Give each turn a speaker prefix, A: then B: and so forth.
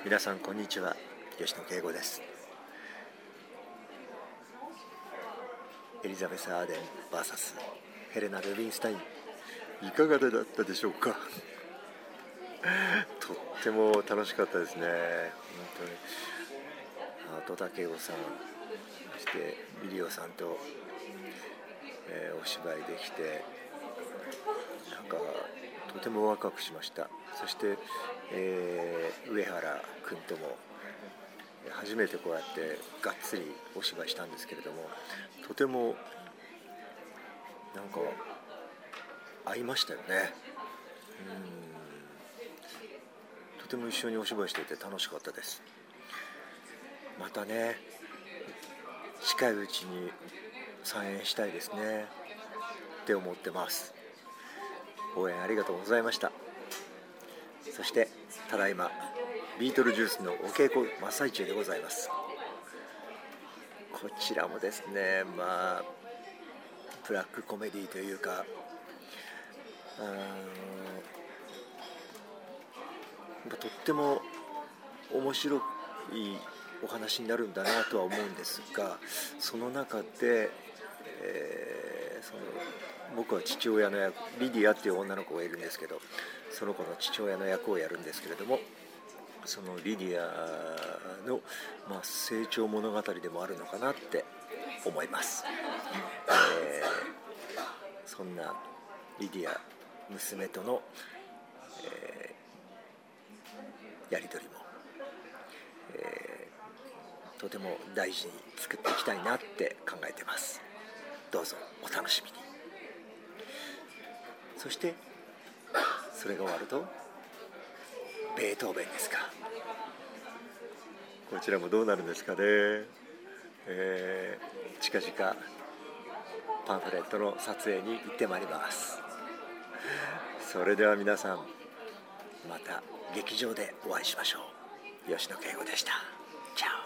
A: 皆さんこんにちは、吉野圭吾です。エリザベス・アーデン VS ヘレナ・ルビンスタイン、いかがだったでしょうか。とっても楽しかったですね。本当に戸田圭吾さん、そしてミリオさんと、お芝居できて、なんかとてもワクワクしました。そして、上原君とも初めてこうやってがっつりお芝居したんですけれども、とてもなんか合いましたよね。とても一緒にお芝居していて楽しかったです。またね、近いうちに再演したいですねって思ってます。応援ありがとうございました。そしてただいまビートルジュースのお稽古真っ最中でございます。こちらもですね、ブラックコメディというか、とっても面白いお話になるんだなとは思うんですが、その中で、僕は父親の役、リディアっていう女の子がいるんですけど、その子の父親の役をやるんですけれども、そのリディアの、成長物語でもあるのかなって思います。そんなリディア娘との、やり取りも、とても大事に作っていきたいなって考えてます。どうぞお楽しみに。そしてそれが終わるとベートーベンですか。こちらもどうなるんですかね。近々パンフレットの撮影に行ってまいります。それでは皆さん、また劇場でお会いしましょう。吉野圭吾でした。チャオ。